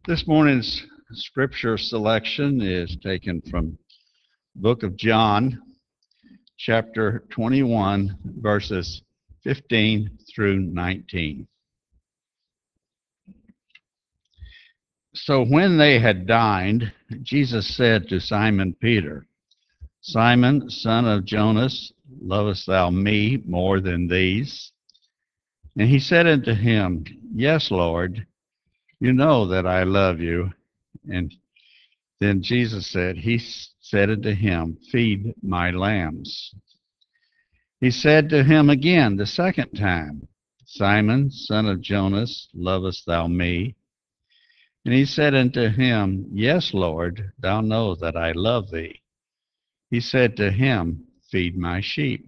This morning's scripture selection is taken from book of John, chapter 21, verses 15 through 19. So when they had dined, Jesus said to Simon Peter, Simon, son of Jonas, lovest thou me more than these? And he said unto him, Yes, Lord, you know that I love you. And then Jesus said, He said unto him, Feed my lambs. He said to him again the second time, Simon, son of Jonas, lovest thou me? And he said unto him, Yes, Lord, thou know that I love thee. He said to him, Feed my sheep.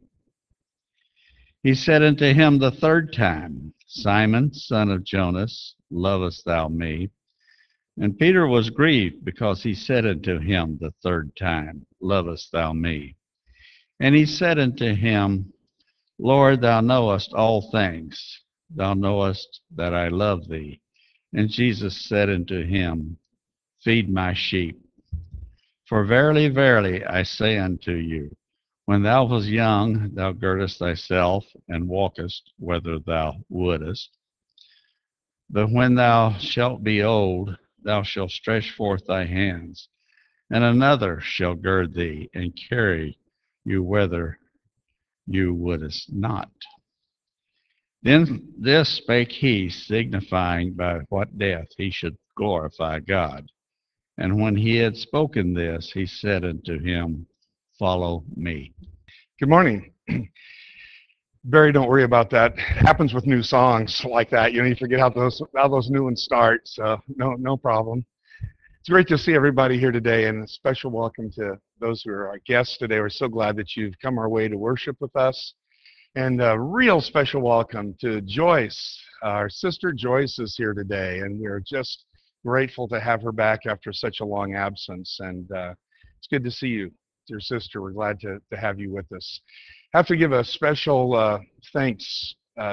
He said unto him the third time, Simon, son of Jonas, lovest thou me? And Peter was grieved because he said unto him the third time, Lovest thou me? And he said unto him, Lord, thou knowest all things. Thou knowest that I love thee. And Jesus said unto him, Feed my sheep. For verily, verily, I say unto you, when thou wast young, thou girdest thyself and walkest whither thou wouldest. But when thou shalt be old, thou shalt stretch forth thy hands, and another shall gird thee and carry you whither you wouldest not. Then this spake he, signifying by what death he should glorify God. And when he had spoken this, he said unto him, Follow me. Good morning. Barry, don't worry about that. It happens with new songs like that. You forget how those new ones start. So no problem. It's great to see everybody here today, and a special welcome to those who are our guests today. We're so glad that you've come our way to worship with us, and a real special welcome to Joyce. Our sister Joyce is here today, and we're just grateful to have her back after such a long absence. And it's good to see you, dear sister. We're glad to have you with us. I have to give a special thanks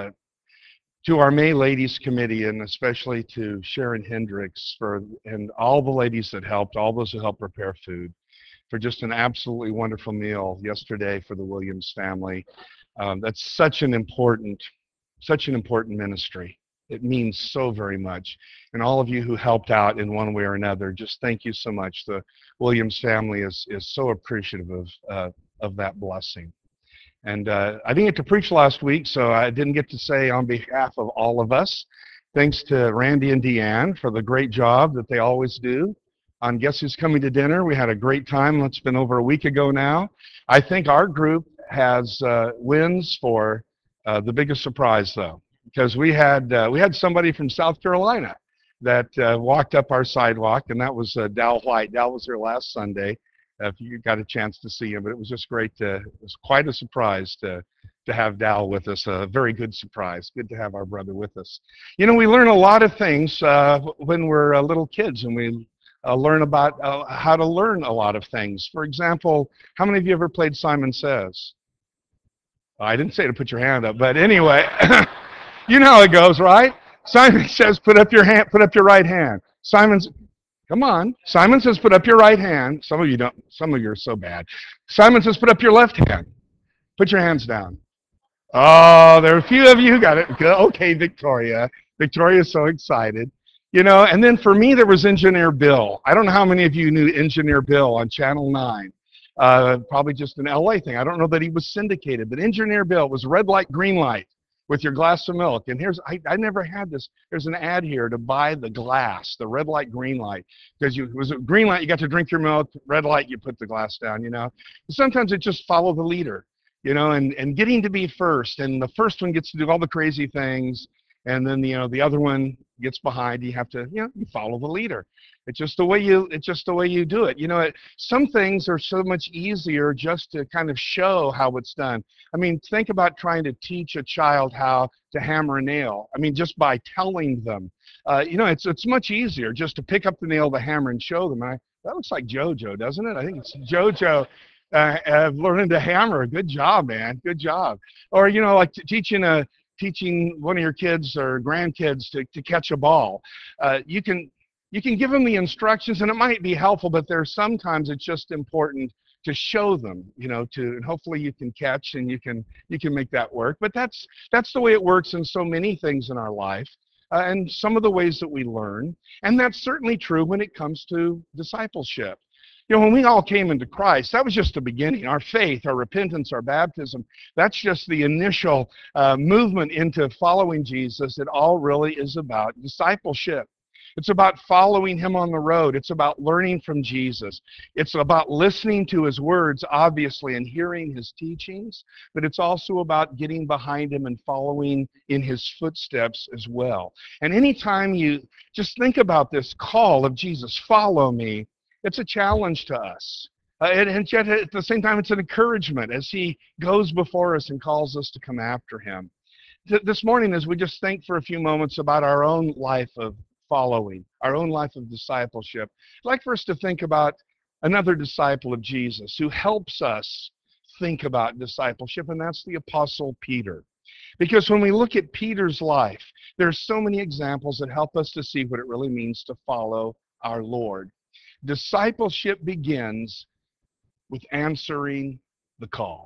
to our May Ladies Committee, and especially to Sharon Hendricks and all the ladies that helped, all those who helped prepare food, for just an absolutely wonderful meal yesterday for the Williams family. That's such an important ministry. It means so very much. And all of you who helped out in one way or another, just thank you so much. The Williams family is so appreciative of that blessing. And I didn't get to preach last week, so I didn't get to say on behalf of all of us, thanks to Randy and Deanne for the great job that they always do on Guess Who's Coming to Dinner. We had a great time. It's been over a week ago now. I think our group has wins for the biggest surprise, though, because we had somebody from South Carolina that walked up our sidewalk, and that was Dal White. Dal was here last Sunday. If you got a chance to see him, but it was just great. It was quite a surprise to have Dal with us. A very good surprise. Good to have our brother with us. We learn a lot of things when we're little kids, and we learn about how to learn a lot of things. For example, how many of you ever played Simon Says? I didn't say to put your hand up, but anyway, you know how it goes, right? Simon says, put up your right hand. Come on. Simon says, put up your right hand. Some of you don't. Some of you are so bad. Simon says, put up your left hand. Put your hands down. Oh, there are a few of you who got it. Okay, Victoria. Victoria's so excited. And then for me, there was Engineer Bill. I don't know how many of you knew Engineer Bill on Channel 9. Probably just an LA thing. I don't know that he was syndicated, but Engineer Bill was red light, green light with your glass of milk. And I never had this. There's an ad here to buy the glass, the red light, green light. Because it was a green light, you got to drink your milk. Red light, you put the glass down, Sometimes it just follow the leader, and getting to be first. And the first one gets to do all the crazy things. And then, the other one gets behind. You have to, you follow the leader. It's just the way you do it. Some things are so much easier just to kind of show how it's done. I mean, think about trying to teach a child how to hammer a nail. I mean, just by telling them, it's much easier just to pick up the nail, the hammer, and show them. That looks like JoJo, doesn't it? I think it's JoJo learning to hammer. Good job, man. Good job. Or, like teaching one of your kids or grandkids to catch a ball. You can You can give them the instructions, and it might be helpful, but there's sometimes it's just important to show them, and hopefully you can catch and you can make that work. But that's the way it works in so many things in our life, and some of the ways that we learn. And that's certainly true when it comes to discipleship. When we all came into Christ, that was just the beginning. Our faith, our repentance, our baptism, that's just the initial movement into following Jesus. It all really is about discipleship. It's about following him on the road. It's about learning from Jesus. It's about listening to his words, obviously, and hearing his teachings, but it's also about getting behind him and following in his footsteps as well. And anytime you just think about this call of Jesus, follow me, it's a challenge to us. And yet at the same time, it's an encouragement as he goes before us and calls us to come after him. This morning, as we just think for a few moments about our own life of following, our own life of discipleship, I'd like for us to think about another disciple of Jesus who helps us think about discipleship, and that's the Apostle Peter. Because when we look at Peter's life, there's so many examples that help us to see what it really means to follow our Lord. Discipleship begins with answering the call.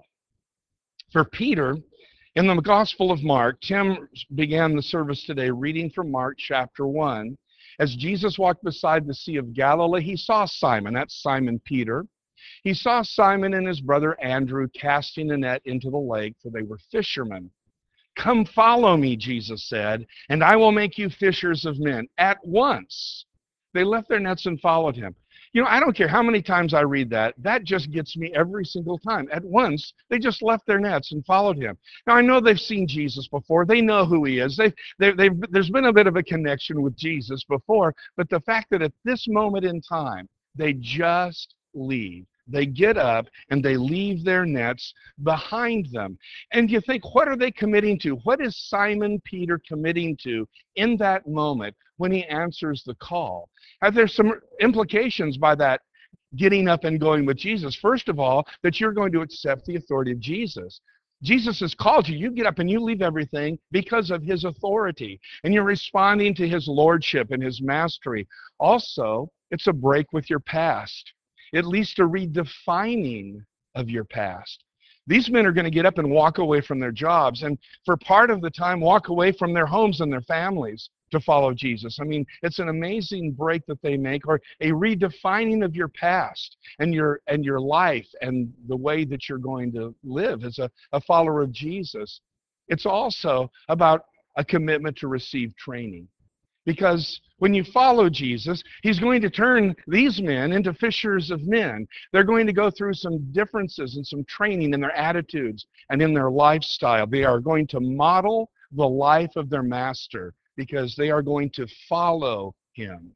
For Peter, in the Gospel of Mark, Tim began the service today reading from Mark chapter 1. As Jesus walked beside the Sea of Galilee, he saw Simon, that's Simon Peter. He saw Simon and his brother Andrew casting a net into the lake, for they were fishermen. "Come follow me," Jesus said, "and I will make you fishers of men." At once, they left their nets and followed him. I don't care how many times I read that. That just gets me every single time. At once, they just left their nets and followed him. Now, I know they've seen Jesus before. They know who he is. There's been a bit of a connection with Jesus before, but the fact that at this moment in time, they just leave. They get up and they leave their nets behind them. And you think, what are they committing to? What is Simon Peter committing to in that moment when he answers the call? There's some implications by that getting up and going with Jesus. First of all, that you're going to accept the authority of Jesus. Jesus has called you. You get up and you leave everything because of his authority. And you're responding to his lordship and his mastery. Also, it's a break with your past. At least a redefining of your past. These men are going to get up and walk away from their jobs, and for part of the time walk away from their homes and their families to follow Jesus. I mean, it's an amazing break that they make, or a redefining of your past and your life and the way that you're going to live as a follower of Jesus. It's also about a commitment to receive training. Because when you follow Jesus, he's going to turn these men into fishers of men. They're going to go through some differences and some training in their attitudes and in their lifestyle. They are going to model the life of their master because they are going to follow him.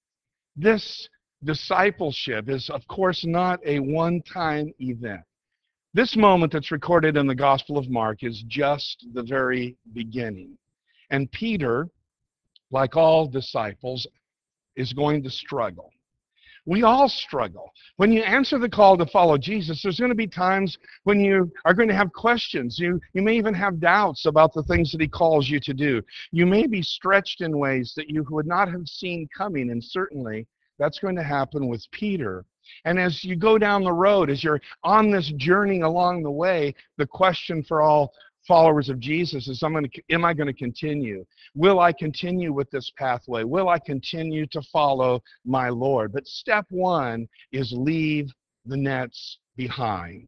This discipleship is, of course, not a one-time event. This moment that's recorded in the Gospel of Mark is just the very beginning. And Peter, like all disciples, is going to struggle. We all struggle. When you answer the call to follow Jesus, there's going to be times when you are going to have questions. You may even have doubts about the things that he calls you to do. You may be stretched in ways that you would not have seen coming, and certainly that's going to happen with Peter. And as you go down the road, as you're on this journey along the way, the question for all followers of Jesus is, am I going to continue? Will I continue with this pathway? Will I continue to follow my Lord? But step one is leave the nets behind.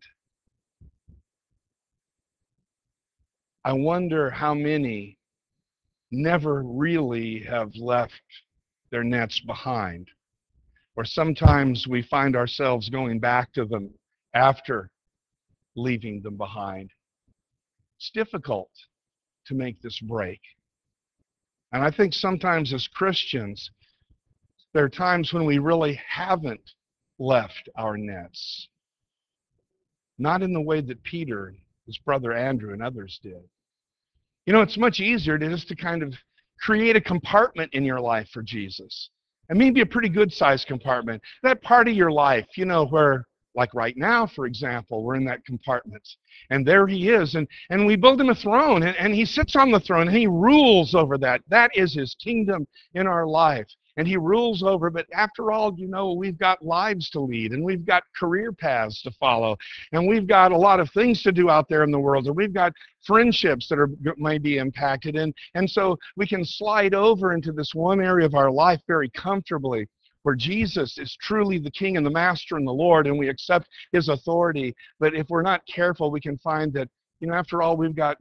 I wonder how many never really have left their nets behind. Or sometimes we find ourselves going back to them after leaving them behind. It's difficult to make this break. And I think sometimes as Christians, there are times when we really haven't left our nets. Not in the way that Peter, his brother Andrew, and others did. It's much easier to just kind of create a compartment in your life for Jesus. And maybe a pretty good-sized compartment. That part of your life, where, like right now, for example, we're in that compartment. And there he is. And we build him a throne. And he sits on the throne. And he rules over that. That is his kingdom in our life. and he rules over. But after all, we've got lives to lead, and we've got career paths to follow, and we've got a lot of things to do out there in the world, and we've got friendships that might be impacted. And so we can slide over into this one area of our life very comfortably, where Jesus is truly the King and the Master and the Lord, and we accept his authority. But if we're not careful, we can find that, after all, we've got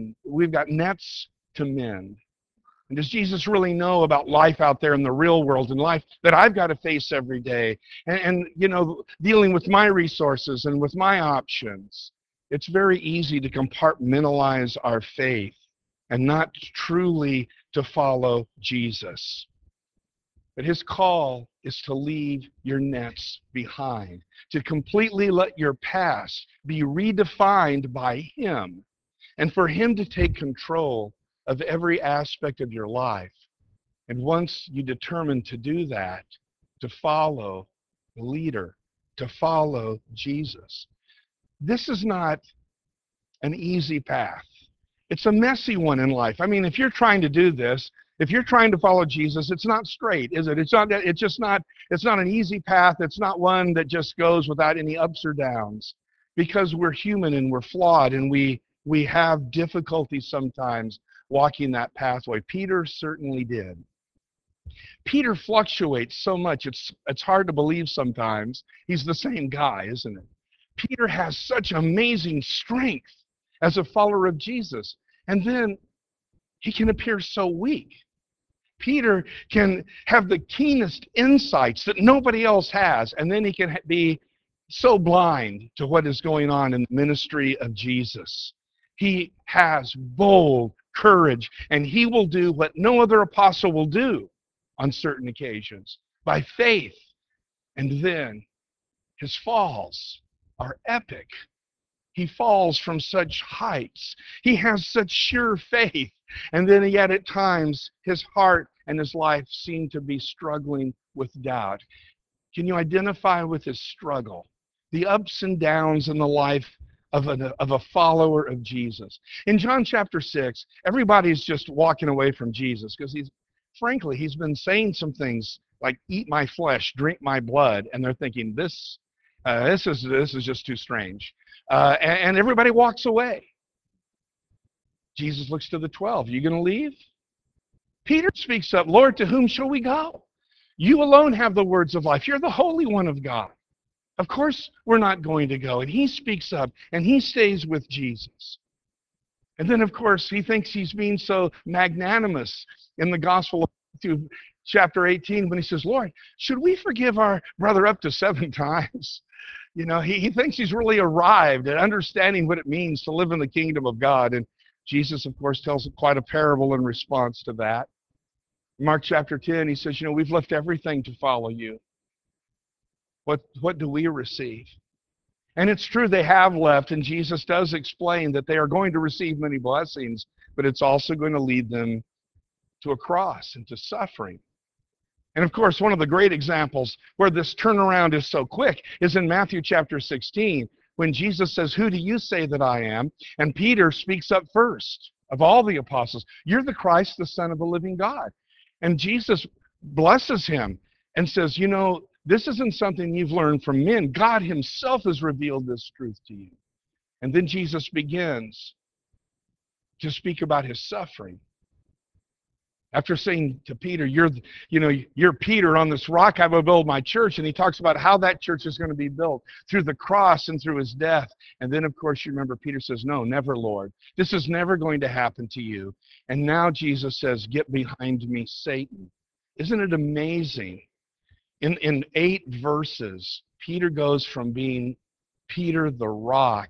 nets to mend. And does Jesus really know about life out there in the real world, and life that I've got to face every day? And dealing with my resources and with my options. It's very easy to compartmentalize our faith and not truly to follow Jesus. But his call is to leave your nets behind, to completely let your past be redefined by him, and for him to take control of every aspect of your life. And once you determine to do that, to follow the leader, to follow Jesus. This is not an easy path. It's a messy one in life. I mean, if you're trying to do this, if you're trying to follow Jesus, it's not straight, is it? It's not an easy path. It's not one that just goes without any ups or downs, because we're human and we're flawed, and we have difficulty sometimes walking that pathway. Peter certainly did. Peter fluctuates so much, it's hard to believe sometimes he's the same guy, isn't it? Peter has such amazing strength as a follower of Jesus, and then he can appear so weak. Peter can have the keenest insights that nobody else has, and then he can be so blind to what is going on in the ministry of Jesus. He has bold courage, and he will do what no other apostle will do on certain occasions, by faith. And then his falls are epic. He falls from such heights. He has such sure faith. And then yet at times his heart and his life seem to be struggling with doubt. Can you identify with his struggle? The ups and downs in the life of a follower of Jesus. In John chapter 6, everybody's just walking away from Jesus because he's been saying some things like, eat my flesh, drink my blood, and they're thinking, this is just too strange. And everybody walks away. Jesus looks to the 12. You going to leave? Peter speaks up, Lord, to whom shall we go? You alone have the words of life. You're the Holy One of God. Of course we're not going to go. And he speaks up, and he stays with Jesus. And then, of course, he thinks he's being so magnanimous in the Gospel of Matthew chapter 18 when he says, Lord, should we forgive our brother up to 7 times? He thinks he's really arrived at understanding what it means to live in the kingdom of God. And Jesus, of course, tells quite a parable in response to that. Mark chapter 10, he says, we've left everything to follow you. What do we receive? And it's true, they have left, and Jesus does explain that they are going to receive many blessings, but it's also going to lead them to a cross and to suffering. And of course, one of the great examples where this turnaround is so quick is in Matthew chapter 16, when Jesus says, who do you say that I am? And Peter speaks up first of all the apostles. You're the Christ, the Son of the living God. And Jesus blesses him and says, this isn't something you've learned from men. God himself has revealed this truth to you. And then Jesus begins to speak about his suffering. After saying to Peter, you're Peter, on this rock I will build my church. And he talks about how that church is going to be built through the cross and through his death. And then, of course, you remember Peter says, no, never, Lord. This is never going to happen to you. And now Jesus says, get behind me, Satan. Isn't it amazing? In 8 verses, Peter goes from being Peter the rock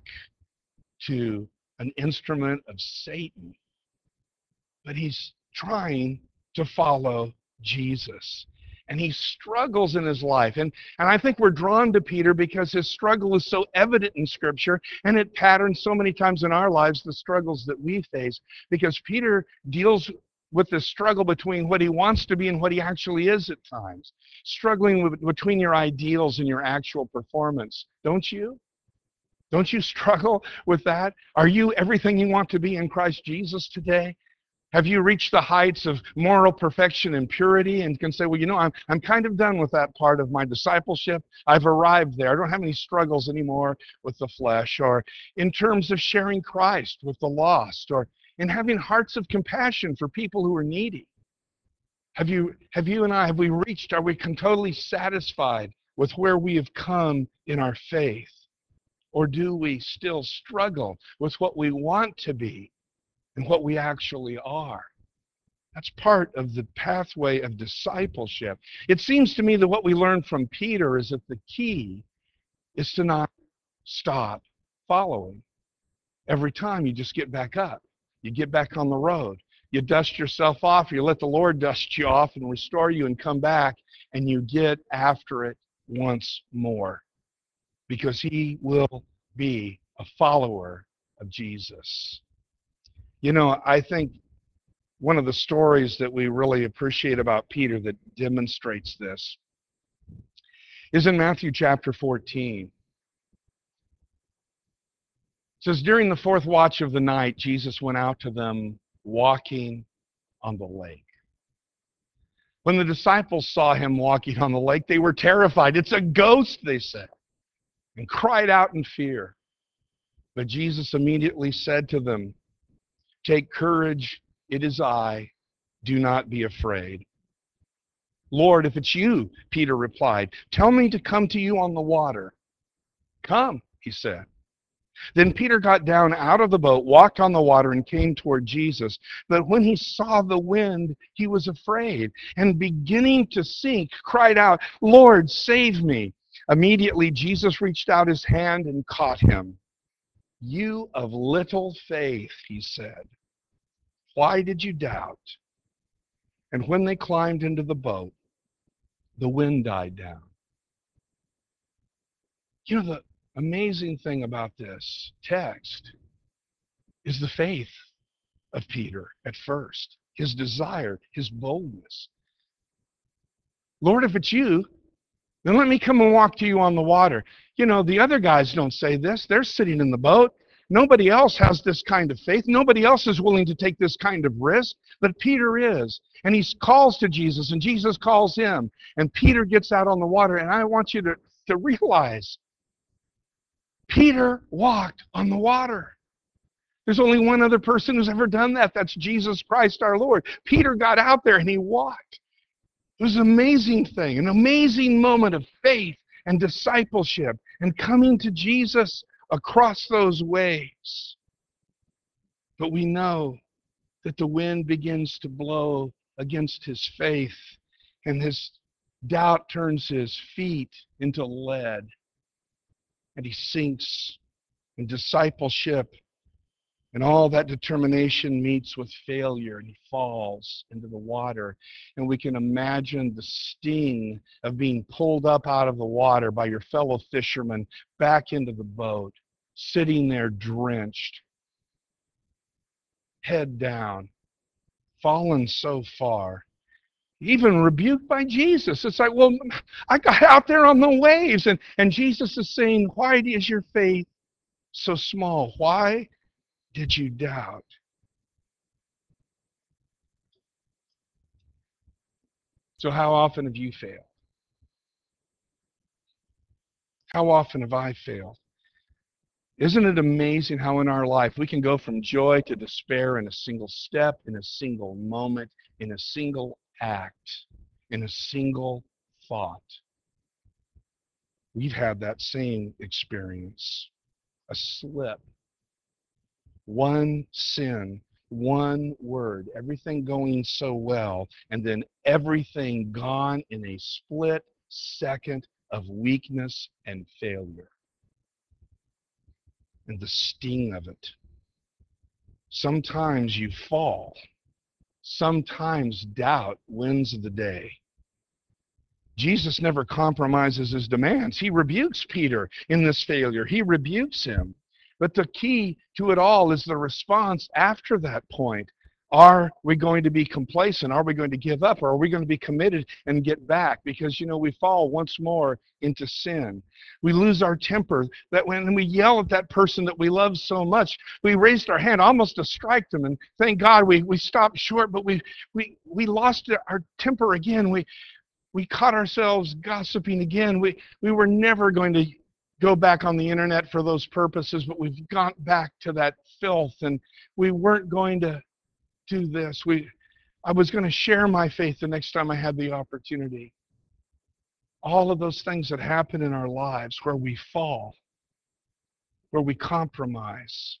to an instrument of Satan. But he's trying to follow Jesus. And he struggles in his life. And I think we're drawn to Peter because his struggle is so evident in Scripture, and it patterns so many times in our lives the struggles that we face, because Peter deals with the struggle between what he wants to be and what he actually is at times. Struggling between your ideals and your actual performance. Don't you? Don't you struggle with that? Are you everything you want to be in Christ Jesus today? Have you reached the heights of moral perfection and purity and can say, well, I'm kind of done with that part of my discipleship. I've arrived there. I don't have any struggles anymore with the flesh, or in terms of sharing Christ with the lost, or in having hearts of compassion for people who are needy. Have you and I, are we totally satisfied with where we have come in our faith? Or do we still struggle with what we want to be and what we actually are? That's part of the pathway of discipleship. It seems to me that what we learn from Peter is that the key is to not stop following. Every time you just get back up. You get back on the road. You dust yourself off. You let the Lord dust you off and restore you and come back, and you get after it once more. Because he will be a follower of Jesus. I think one of the stories that we really appreciate about Peter that demonstrates this is in Matthew chapter 14. It says, during the fourth watch of the night, Jesus went out to them walking on the lake. When the disciples saw him walking on the lake, they were terrified. It's a ghost, they said, and cried out in fear. But Jesus immediately said to them, take courage, it is I, do not be afraid. Lord, if it's you, Peter replied, tell me to come to you on the water. Come, he said. Then Peter got down out of the boat, walked on the water, and came toward Jesus. But when he saw the wind, he was afraid, and beginning to sink, cried out, Lord, save me. Immediately Jesus reached out his hand and caught him. You of little faith, he said, why did you doubt? And when they climbed into the boat, the wind died down. The amazing thing about this text is the faith of Peter at first, his desire, his boldness. Lord, if it's you, then let me come and walk to you on the water. The other guys don't say this. They're sitting in the boat. Nobody else has this kind of faith. Nobody else is willing to take this kind of risk, but Peter is. And he calls to Jesus, and Jesus calls him. And Peter gets out on the water, and I want you to realize Peter walked on the water. There's only one other person who's ever done that. That's Jesus Christ our Lord. Peter got out there and he walked. It was an amazing thing, an amazing moment of faith and discipleship and coming to Jesus across those waves. But we know that the wind begins to blow against his faith, and his doubt turns his feet into lead, and he sinks in discipleship. And all that determination meets with failure, and he falls into the water. And we can imagine the sting of being pulled up out of the water by your fellow fishermen back into the boat, sitting there drenched, head down, fallen so far, even rebuked by Jesus. It's like, well, I got out there on the waves, and Jesus is saying, why is your faith so small? Why did you doubt? So how often have you failed? How often have I failed? Isn't it amazing how in our life we can go from joy to despair in a single step, in a single moment, in a single act, in a single thought? We've had that same experience. A slip. One sin, one word, everything going so well, and then everything gone in a split second of weakness and failure. And the sting of it. Sometimes you fall. Sometimes doubt wins the day. Jesus never compromises his demands. He rebukes Peter in this failure. He rebukes him. But the key to it all is the response after that point. Are we going to be complacent? Are we going to give up? Or are we going to be committed and get back? Because, we fall once more into sin. We lose our temper. That when we yell at that person that we love so much, we raised our hand almost to strike them. And thank God we stopped short, but we lost our temper again. We caught ourselves gossiping again. We were never going to go back on the internet for those purposes, but we've gone back to that filth, and we weren't going to do this. I was going to share my faith the next time I had the opportunity. All of those things that happen in our lives where we fall, where we compromise.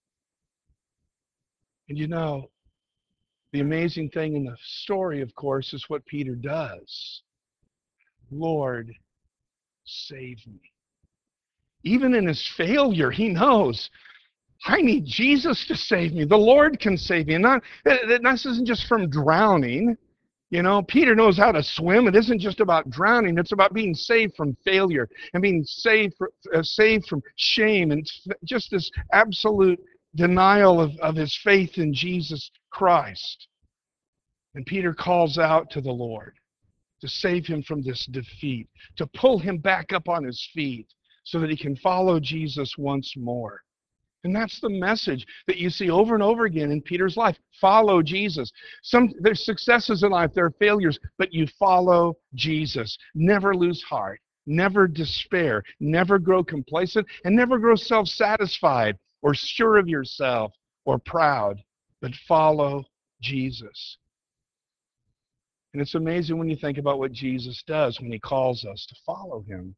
And the amazing thing in the story, of course, is what Peter does. Lord, save me. Even in his failure, he knows, I need Jesus to save me. The Lord can save me. And this isn't just from drowning. Peter knows how to swim. It isn't just about drowning. It's about being saved from failure and being saved from shame and just this absolute denial of his faith in Jesus Christ. And Peter calls out to the Lord to save him from this defeat, to pull him back up on his feet so that he can follow Jesus once more. And that's the message that you see over and over again in Peter's life. Follow Jesus. There's successes in life, there are failures, but you follow Jesus. Never lose heart. Never despair. Never grow complacent, and never grow self-satisfied or sure of yourself or proud, but follow Jesus. And it's amazing when you think about what Jesus does when he calls us to follow him.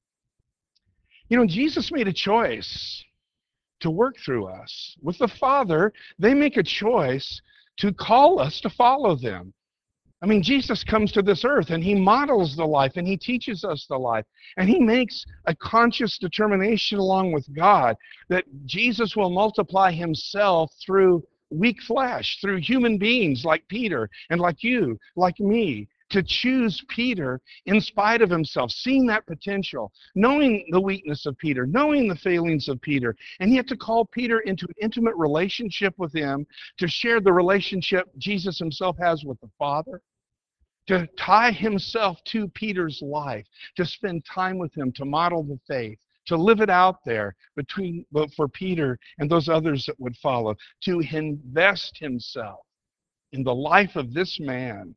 Jesus made a choice to work through us. With the Father, they make a choice to call us to follow them. Jesus comes to this earth and he models the life and he teaches us the life. And he makes a conscious determination along with God that Jesus will multiply himself through weak flesh, through human beings like Peter and like you, like me, to choose Peter in spite of himself, seeing that potential, knowing the weakness of Peter, knowing the failings of Peter, and yet to call Peter into an intimate relationship with him, to share the relationship Jesus himself has with the Father, to tie himself to Peter's life, to spend time with him, to model the faith, to live it out there for Peter and those others that would follow, to invest himself in the life of this man.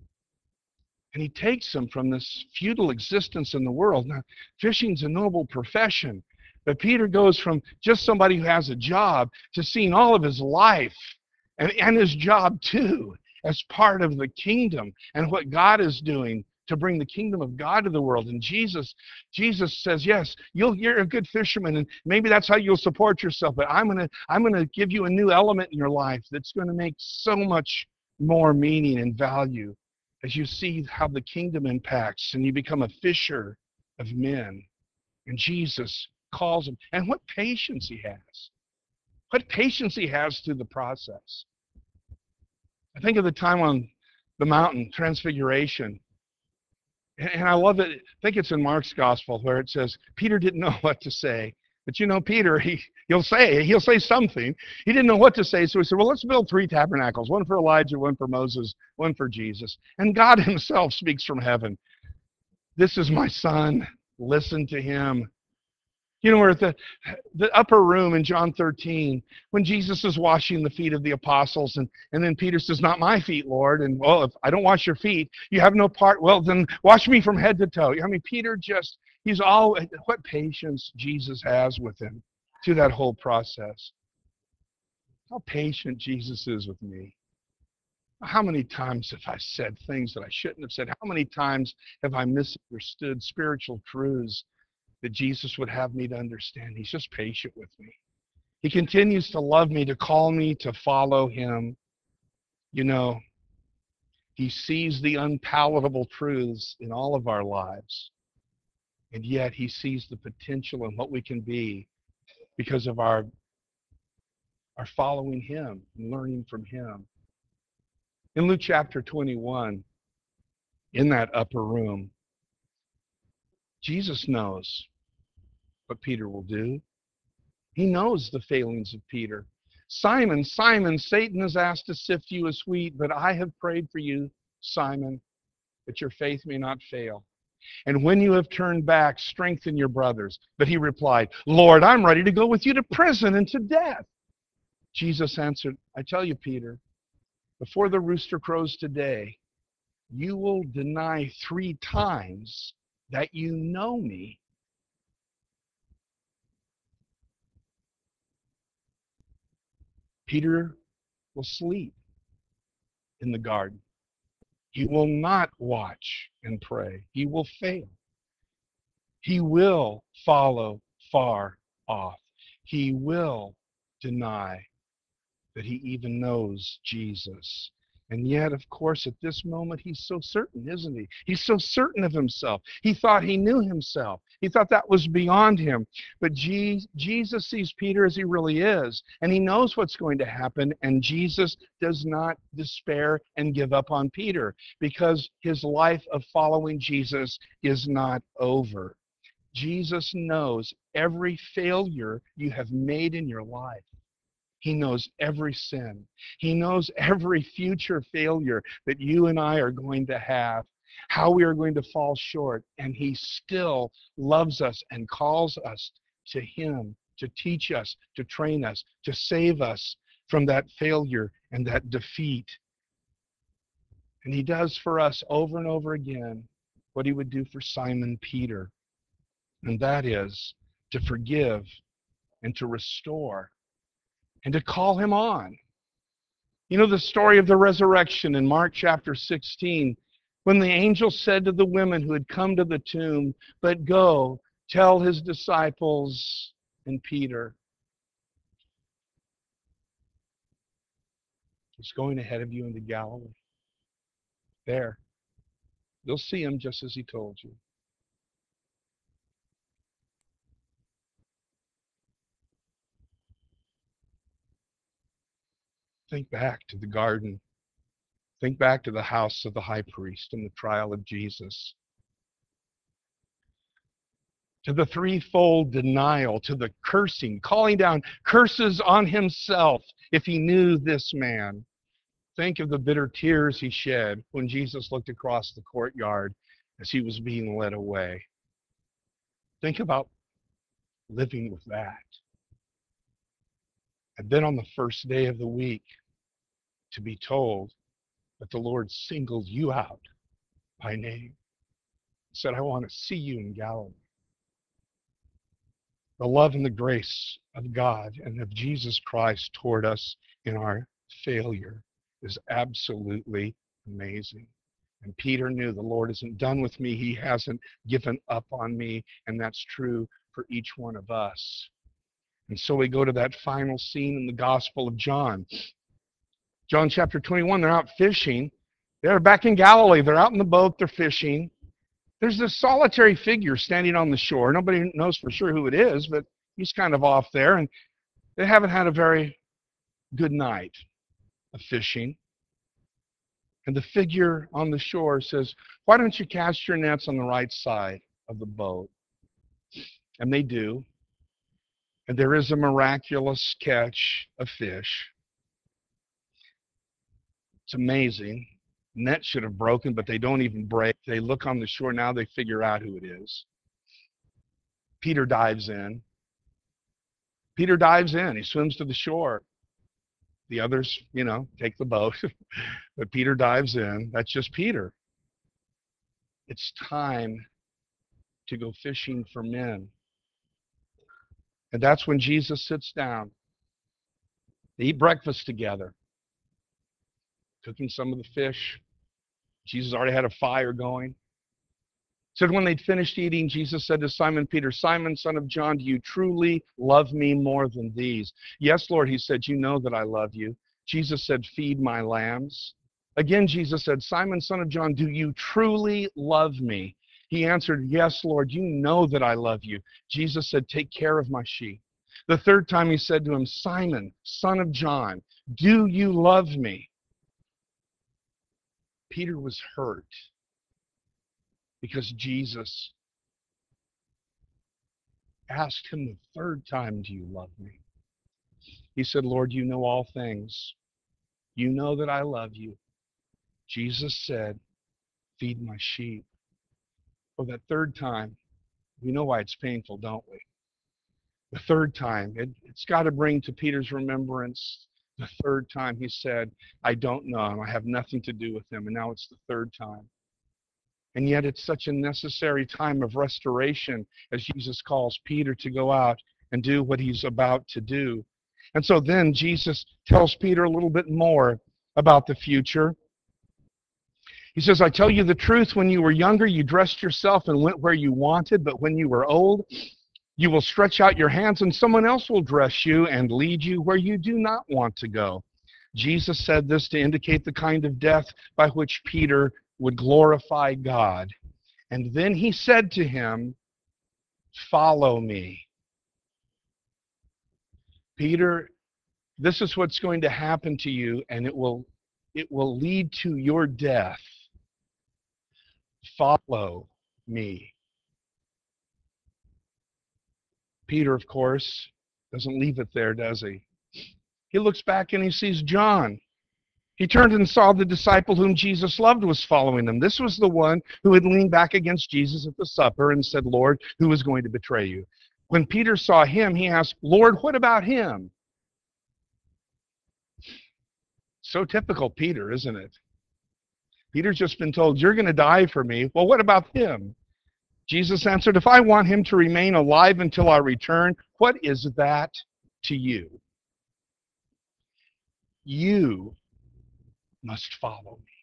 And he takes them from this futile existence in the world. Now, fishing's a noble profession, but Peter goes from just somebody who has a job to seeing all of his life and his job too as part of the kingdom and what God is doing to bring the kingdom of God to the world. And Jesus says, yes, you're a good fisherman, and maybe that's how you'll support yourself, but I'm gonna give you a new element in your life that's going to make so much more meaning and value as you see how the kingdom impacts and you become a fisher of men. And Jesus calls him. And what patience he has. What patience he has through the process. I think of the time on the mountain, Transfiguration. And I love it. I think it's in Mark's gospel where it says, Peter didn't know what to say. But Peter, he'll say something. He didn't know what to say, so he said, well, let's build 3 tabernacles, one for Elijah, one for Moses, one for Jesus. And God himself speaks from heaven. This is my son. Listen to him. We're at the upper room in John 13 when Jesus is washing the feet of the apostles, and then Peter says, not my feet, Lord. And, well, if I don't wash your feet, you have no part. Well, then wash me from head to toe. Peter what patience Jesus has with him through that whole process. How patient Jesus is with me. How many times have I said things that I shouldn't have said? How many times have I misunderstood spiritual truths that Jesus would have me to understand? He's just patient with me. He continues to love me, to call me to follow him. He sees the unpalatable truths in all of our lives. And yet he sees the potential in what we can be because of our following him and learning from him. In Luke chapter 21, in that upper room, Jesus knows what Peter will do. He knows the failings of Peter. Simon, Simon, Satan has asked to sift you as wheat, but I have prayed for you, Simon, that your faith may not fail. And when you have turned back, strengthen your brothers. But he replied, Lord, I'm ready to go with you to prison and to death. Jesus answered, I tell you, Peter, before the rooster crows today, you will deny 3 times that you know me. Peter will sleep in the garden. He will not watch and pray. He will fail. He will follow far off. He will deny that he even knows Jesus. And yet, of course, at this moment, he's so certain, isn't he? He's so certain of himself. He thought he knew himself. He thought that was beyond him. But Jesus sees Peter as he really is, and he knows what's going to happen, and Jesus does not despair and give up on Peter because his life of following Jesus is not over. Jesus knows every failure you have made in your life. He knows every sin. He knows every future failure that you and I are going to have, how we are going to fall short, and he still loves us and calls us to him to teach us, to train us, to save us from that failure and that defeat. And he does for us over and over again what he would do for Simon Peter, and that is to forgive and to restore and to call him on. You know the story of the resurrection in Mark chapter 16, when the angel said to the women who had come to the tomb, but go, tell his disciples and Peter, he's going ahead of you into Galilee. There, you'll see him just as he told you. Think back to the garden. Think back to the house of the high priest and the trial of Jesus. To the threefold denial, to the cursing, calling down curses on himself if he knew this man. Think of the bitter tears he shed when Jesus looked across the courtyard as he was being led away. Think about living with that. And then on the first day of the week, to be told that the Lord singled you out by name, said, I want to see you in Galilee. The love and the grace of God and of Jesus Christ toward us in our failure is absolutely amazing. And Peter knew the Lord isn't done with me. He hasn't given up on me. And that's true for each one of us. And so we go to that final scene in the Gospel of John. John chapter 21, they're out fishing. They're back in Galilee. They're out in the boat. They're fishing. There's this solitary figure standing on the shore. Nobody knows for sure who it is, but he's kind of off there. And they haven't had a very good night of fishing. And the figure on the shore says, why don't you cast your nets on the right side of the boat? And they do. And there is a miraculous catch of fish. It's amazing. Net should have broken, but they don't even break. They look on the shore. Now they figure out who it is. Peter dives in. Peter dives in. He swims to the shore. The others, take the boat. But Peter dives in. That's just Peter. It's time to go fishing for men. And that's when Jesus sits down. They eat breakfast together. Cooking some of the fish. Jesus already had a fire going. Said when they'd finished eating, Jesus said to Simon Peter, Simon, son of John, do you truly love me more than these? Yes, Lord, he said, you know that I love you. Jesus said, feed my lambs. Again, Jesus said, Simon, son of John, do you truly love me? He answered, yes, Lord, you know that I love you. Jesus said, take care of my sheep. The third time he said to him, Simon, son of John, do you love me? Peter was hurt because Jesus asked him the third time, do you love me? He said, Lord, you know all things. You know that I love you. Jesus said, feed my sheep. For that third time, we know why it's painful, don't we? The third time, it's got to bring to Peter's remembrance. The third time he said, I don't know him. I have nothing to do with him. And now it's the third time. And yet it's such a necessary time of restoration as Jesus calls Peter to go out and do what he's about to do. And so then Jesus tells Peter a little bit more about the future. He says, I tell you the truth, when you were younger, you dressed yourself and went where you wanted, but when you were old, you will stretch out your hands and someone else will dress you and lead you where you do not want to go. Jesus said this to indicate the kind of death by which Peter would glorify God. And then he said to him, follow me. Peter, this is what's going to happen to you, and it will lead to your death. Follow me. Peter, of course, doesn't leave it there, does he? He looks back and he sees John. He turned and saw the disciple whom Jesus loved was following him. This was the one who had leaned back against Jesus at the supper and said, Lord, who is going to betray you? When Peter saw him, he asked, Lord, what about him? So typical Peter, isn't it? Peter's just been told, you're going to die for me. Well, what about him? Jesus answered, if I want him to remain alive until I return, what is that to you? You must follow me.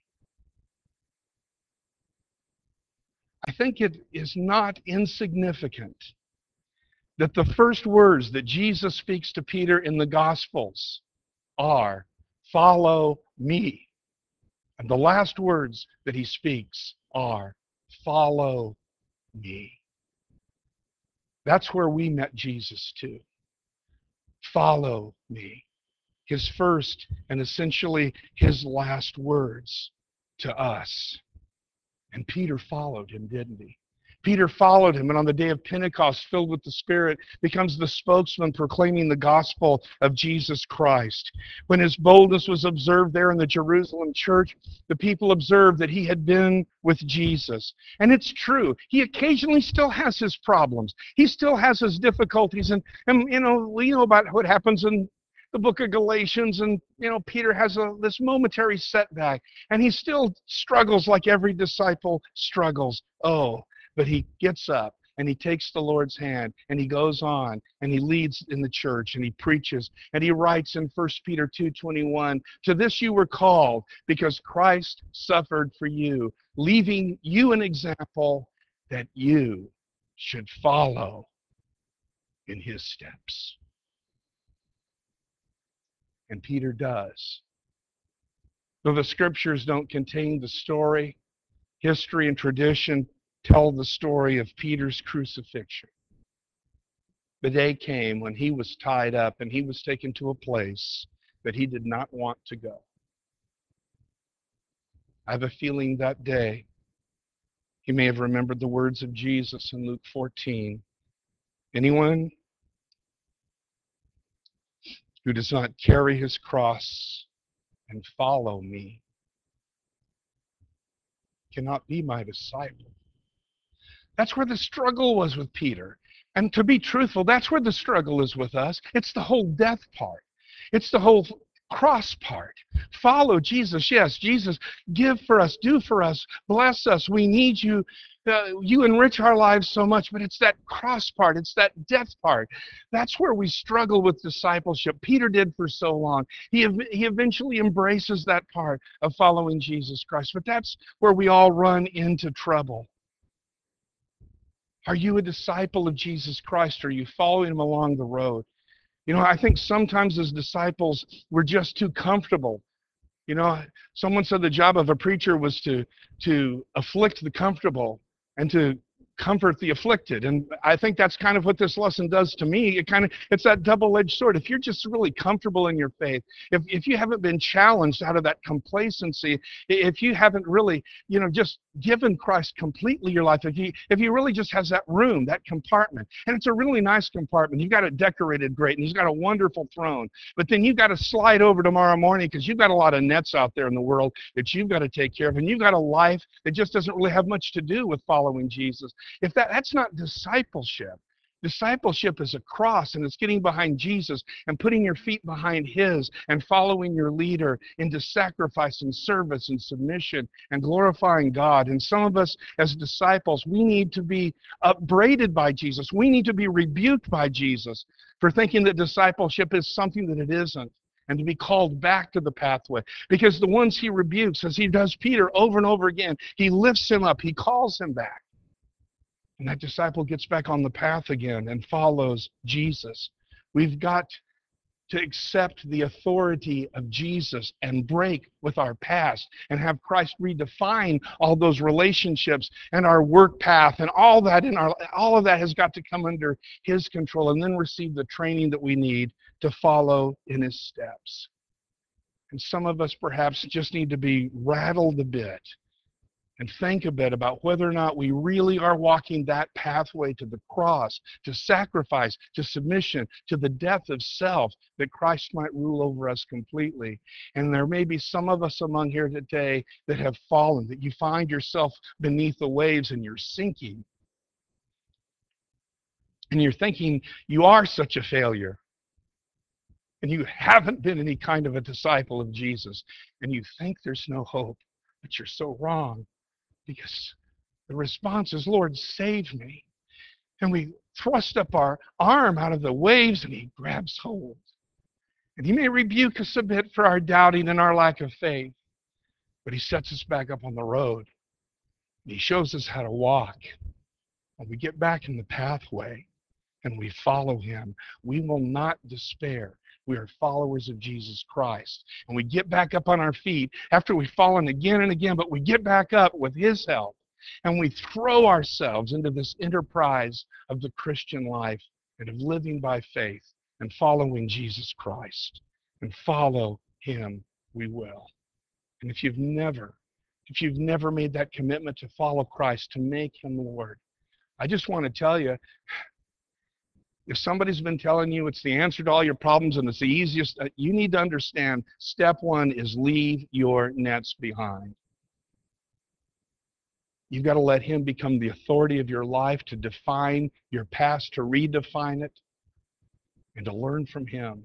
I think it is not insignificant that the first words that Jesus speaks to Peter in the Gospels are, follow me. And the last words that he speaks are, follow me. That's where we met Jesus too. Follow me. His first and essentially his last words to us. And Peter followed him, didn't he? Peter followed him, and on the day of Pentecost, filled with the Spirit, becomes the spokesman proclaiming the gospel of Jesus Christ. When his boldness was observed there in the Jerusalem church, the people observed that he had been with Jesus. And it's true. He occasionally still has his problems. He still has his difficulties. And you know, we know about what happens in the book of Galatians, and Peter has this momentary setback, and he still struggles like every disciple struggles. Oh, but he gets up and he takes the Lord's hand and he goes on and he leads in the church and he preaches and he writes in 1 Peter 2:21, to this you were called because Christ suffered for you, leaving you an example that you should follow in his steps. And Peter does. Though the scriptures don't contain the story, history and tradition tell the story of Peter's crucifixion. The day came when he was tied up and he was taken to a place that he did not want to go. I have a feeling that day he may have remembered the words of Jesus in Luke 14. Anyone who does not carry his cross and follow me cannot be my disciple. That's where the struggle was with Peter. And to be truthful, that's where the struggle is with us. It's the whole death part. It's the whole cross part. Follow Jesus. Yes, Jesus, give for us, do for us, bless us. We need you. You enrich our lives so much, but it's that cross part. It's that death part. That's where we struggle with discipleship. Peter did for so long. He eventually embraces that part of following Jesus Christ. But that's where we all run into trouble. Are you a disciple of Jesus Christ? Are you following him along the road? I think sometimes as disciples, we're just too comfortable. Someone said the job of a preacher was to afflict the comfortable and to comfort the afflicted. And I think that's kind of what this lesson does to me. It's that double-edged sword. If you're just really comfortable in your faith, if you haven't been challenged out of that complacency, if you haven't really, just given Christ completely your life, if you really just has that room, that compartment, and it's a really nice compartment, you've got it decorated great, and he's got a wonderful throne, but then you've got to slide over tomorrow morning because you've got a lot of nets out there in the world that you've got to take care of, and you've got a life that just doesn't really have much to do with following Jesus. If that's not discipleship. Discipleship is a cross, and it's getting behind Jesus and putting your feet behind his and following your leader into sacrifice and service and submission and glorifying God. And some of us as disciples, we need to be upbraided by Jesus. We need to be rebuked by Jesus for thinking that discipleship is something that it isn't, and to be called back to the pathway. Because the ones he rebukes, as he does Peter over and over again, he lifts him up, he calls him back. And that disciple gets back on the path again and follows Jesus. We've got to accept the authority of Jesus and break with our past and have Christ redefine all those relationships and our work path and all that all of that has got to come under his control, and then receive the training that we need to follow in his steps. And some of us perhaps just need to be rattled a bit and think a bit about whether or not we really are walking that pathway to the cross, to sacrifice, to submission, to the death of self, that Christ might rule over us completely. And there may be some of us among here today that have fallen, that you find yourself beneath the waves and you're sinking. And you're thinking you are such a failure. And you haven't been any kind of a disciple of Jesus. And you think there's no hope, but you're so wrong. Because the response is, Lord, save me. And we thrust up our arm out of the waves, and he grabs hold. And he may rebuke us a bit for our doubting and our lack of faith, but he sets us back up on the road. And he shows us how to walk. And we get back in the pathway, and we follow him. We will not despair. We are followers of Jesus Christ. And we get back up on our feet after we've fallen again and again, but we get back up with his help. And we throw ourselves into this enterprise of the Christian life and of living by faith and following Jesus Christ. And follow him we will. And if you've never made that commitment to follow Christ, to make him Lord, I just want to tell you, if somebody's been telling you it's the answer to all your problems and it's the easiest, you need to understand, step one is leave your nets behind. You've got to let him become the authority of your life, to define your past, to redefine it, and to learn from him.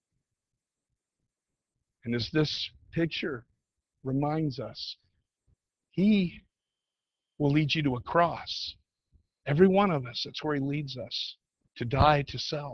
And as this picture reminds us, he will lead you to a cross. Every one of us, that's where he leads us, to die to self.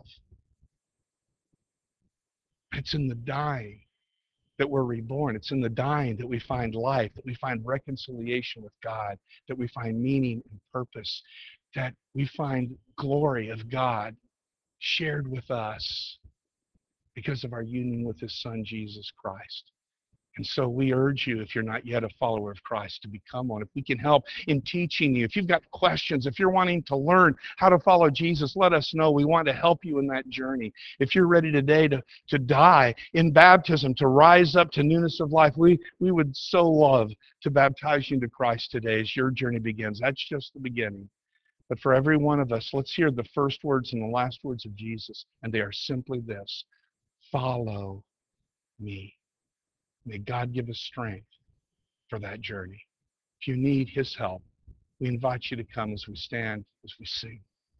It's in the dying that we're reborn. It's in the dying that we find life, that we find reconciliation with God, that we find meaning and purpose, that we find glory of God shared with us because of our union with his Son, Jesus Christ. And so we urge you, if you're not yet a follower of Christ, to become one. If we can help in teaching you, if you've got questions, if you're wanting to learn how to follow Jesus, let us know. We want to help you in that journey. If you're ready today to die in baptism, to rise up to newness of life, we would so love to baptize you into Christ today as your journey begins. That's just the beginning. But for every one of us, let's hear the first words and the last words of Jesus, and they are simply this: follow me. May God give us strength for that journey. If you need his help, we invite you to come as we stand, as we sing.